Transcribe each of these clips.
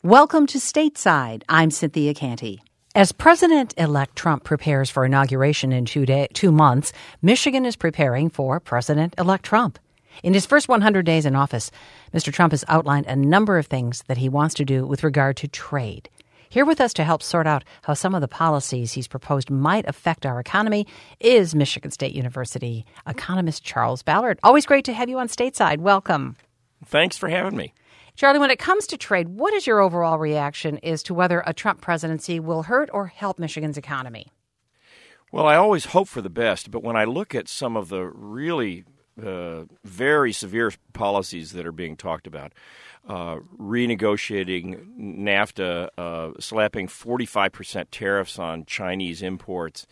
Welcome to Stateside. I'm Cynthia Canty. As President-elect Trump prepares for inauguration in 2 months, Michigan is preparing for President-elect Trump. In his first 100 days in office, Mr. Trump has outlined a number of things that he wants to do with regard to trade. Here with us to help sort out how some of the policies he's proposed might affect our economy is Michigan State University economist Charles Ballard. Always great to have you on Stateside. Welcome. Thanks for having me. Charlie, when it comes to trade, what is your overall reaction as to whether a Trump presidency will hurt or help Michigan's economy? Well, I always hope for the best, but when I look at some of the really very severe policies that are being talked about, renegotiating NAFTA, slapping 45% tariffs on Chinese imports,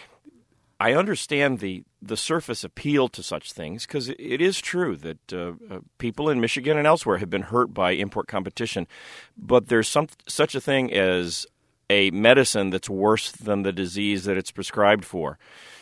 I understand the surface appeal to such things because it is true that people in Michigan and elsewhere have been hurt by import competition. But there's such a thing as a medicine that's worse than the disease that it's prescribed for.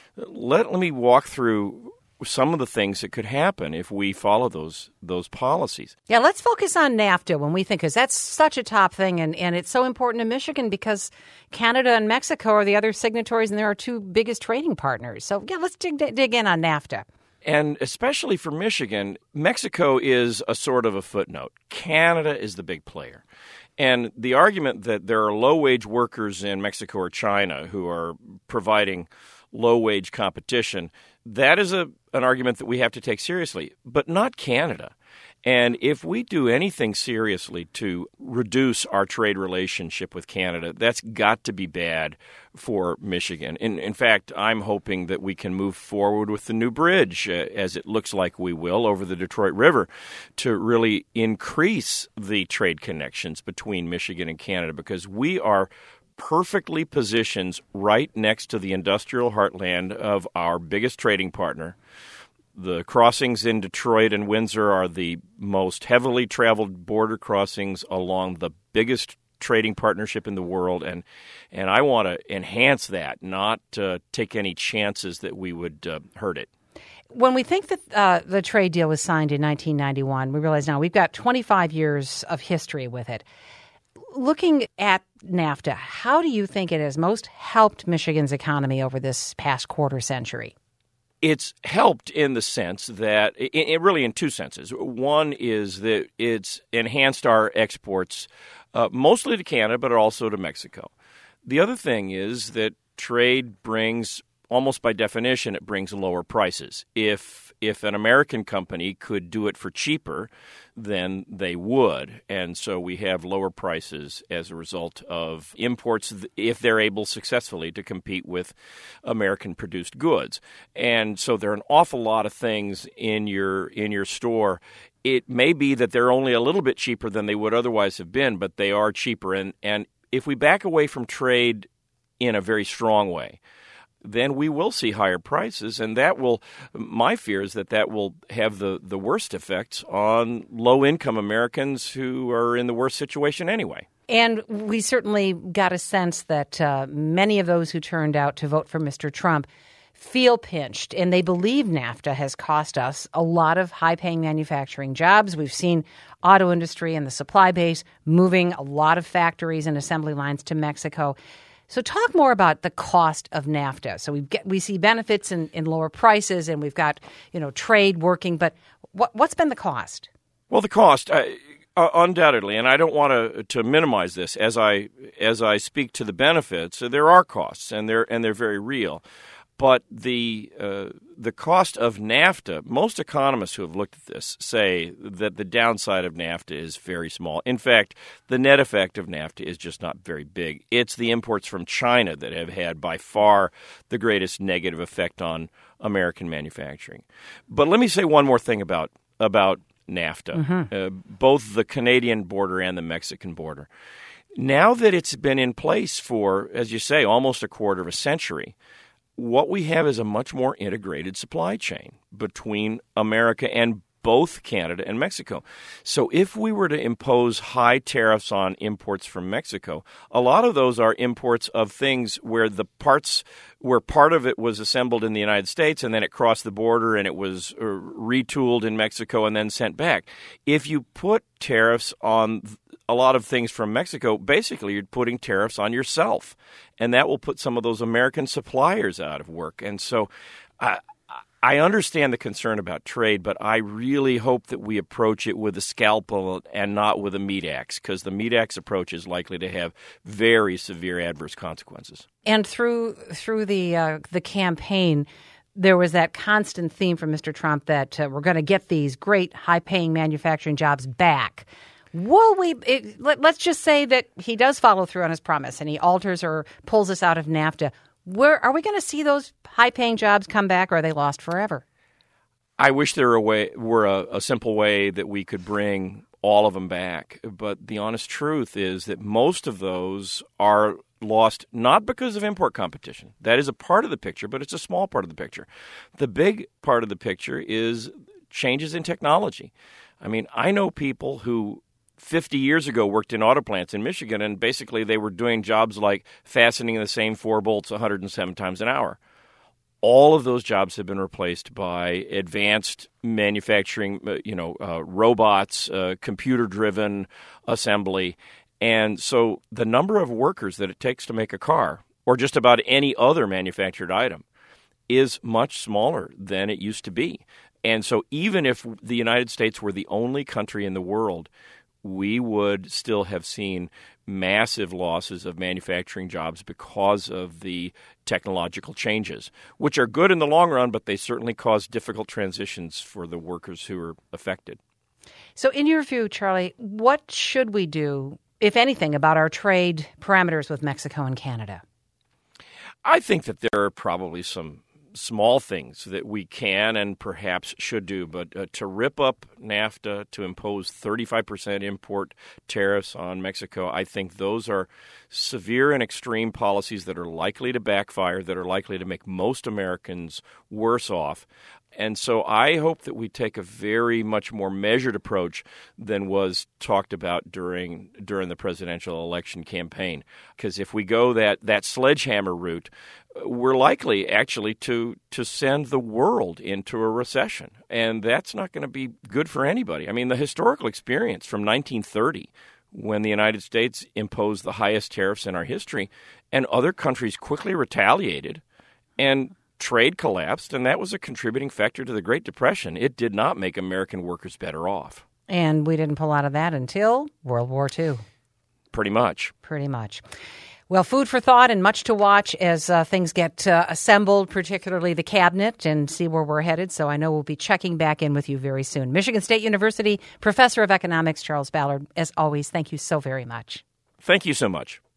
Let me walk through some of the things that could happen if we follow those policies. Yeah, let's focus on NAFTA when we think, because that's such a top thing, and it's so important to Michigan because Canada and Mexico are the other signatories, and they're our two biggest trading partners. So, yeah, let's dig in on NAFTA. And especially for Michigan, Mexico is a sort of a footnote. Canada is the big player. And the argument that there are low-wage workers in Mexico or China who are providing low-wage competition, that is an argument that we have to take seriously, but not Canada. And if we do anything seriously to reduce our trade relationship with Canada, that's got to be bad for Michigan. In fact, I'm hoping that we can move forward with the new bridge, as it looks like we will, over the Detroit River, to really increase the trade connections between Michigan and Canada, because we are perfectly positioned right next to the industrial heartland of our biggest trading partner. The crossings in Detroit and Windsor are the most heavily traveled border crossings along the biggest trading partnership in the world, and I want to enhance that, not take any chances that we would hurt it. When we think that the trade deal was signed in 1991, we realize now we've got 25 years of history with it. Looking at NAFTA, how do you think it has most helped Michigan's economy over this past quarter century? It's helped in the sense that, really in two senses. One is that it's enhanced our exports, mostly to Canada, but also to Mexico. The other thing is that trade brings, almost by definition, it brings lower prices. If an American company could do it for cheaper, then they would. And so we have lower prices as a result of imports if they're able successfully to compete with American-produced goods. And so there are an awful lot of things in your store. It may be that they're only a little bit cheaper than they would otherwise have been, but they are cheaper. And if we back away from trade in a very strong way, then we will see higher prices, and my fear is that will have the worst effects on low-income Americans who are in the worst situation anyway. And we certainly got a sense that many of those who turned out to vote for Mr. Trump feel pinched, and they believe NAFTA has cost us a lot of high-paying manufacturing jobs. We've seen auto industry and the supply base moving a lot of factories and assembly lines to Mexico. So talk more about the cost of NAFTA. So we see benefits in lower prices, and we've got trade working. But what's been the cost? Well, the cost undoubtedly, and I don't want to minimize this as I speak to the benefits. There are costs, and they're very real. But the cost of NAFTA, most economists who have looked at this say that the downside of NAFTA is very small. In fact, the net effect of NAFTA is just not very big. It's the imports from China that have had by far the greatest negative effect on American manufacturing. But let me say one more thing about NAFTA, both the Canadian border and the Mexican border. Now that it's been in place for, as you say, almost a quarter of a century, what we have is a much more integrated supply chain between America and both Canada and Mexico. So if we were to impose high tariffs on imports from Mexico, a lot of those are imports of things where part of it was assembled in the United States and then it crossed the border and it was retooled in Mexico and then sent back. If you put tariffs on a lot of things from Mexico, basically you're putting tariffs on yourself, and that will put some of those American suppliers out of work. And so I understand the concern about trade, but I really hope that we approach it with a scalpel and not with a meat axe, because the meat axe approach is likely to have very severe adverse consequences. And through the campaign, there was that constant theme from Mr. Trump that we're going to get these great high-paying manufacturing jobs back. Let's just say that he does follow through on his promise and he alters or pulls us out of NAFTA. Are we going to see those high-paying jobs come back, or are they lost forever? I wish there were a simple way that we could bring all of them back. But the honest truth is that most of those are lost not because of import competition. That is a part of the picture, but it's a small part of the picture. The big part of the picture is changes in technology. I mean, I know people who 50 years ago worked in auto plants in Michigan, and basically they were doing jobs like fastening the same 4 bolts 107 times an hour. All of those jobs have been replaced by advanced manufacturing, robots, computer-driven assembly. And so the number of workers that it takes to make a car, or just about any other manufactured item, is much smaller than it used to be. And so even if the United States were the only country in the world, we would still have seen massive losses of manufacturing jobs because of the technological changes, which are good in the long run, but they certainly cause difficult transitions for the workers who are affected. So in your view, Charlie, what should we do, if anything, about our trade parameters with Mexico and Canada? I think that there are probably some small things that we can and perhaps should do, but to rip up NAFTA, to impose 35% import tariffs on Mexico, I think those are severe and extreme policies that are likely to backfire, that are likely to make most Americans worse off. And so I hope that we take a very much more measured approach than was talked about during the presidential election campaign. Because if we go that sledgehammer route, we're likely actually to send the world into a recession. And that's not going to be good for anybody. I mean, the historical experience from 1930, when the United States imposed the highest tariffs in our history, and other countries quickly retaliated, and trade collapsed, and that was a contributing factor to the Great Depression. It did not make American workers better off. And we didn't pull out of that until World War II. Pretty much. Pretty much. Well, food for thought and much to watch as things get assembled, particularly the cabinet, and see where we're headed. So I know we'll be checking back in with you very soon. Michigan State University Professor of Economics, Charles Ballard, as always, thank you so very much. Thank you so much.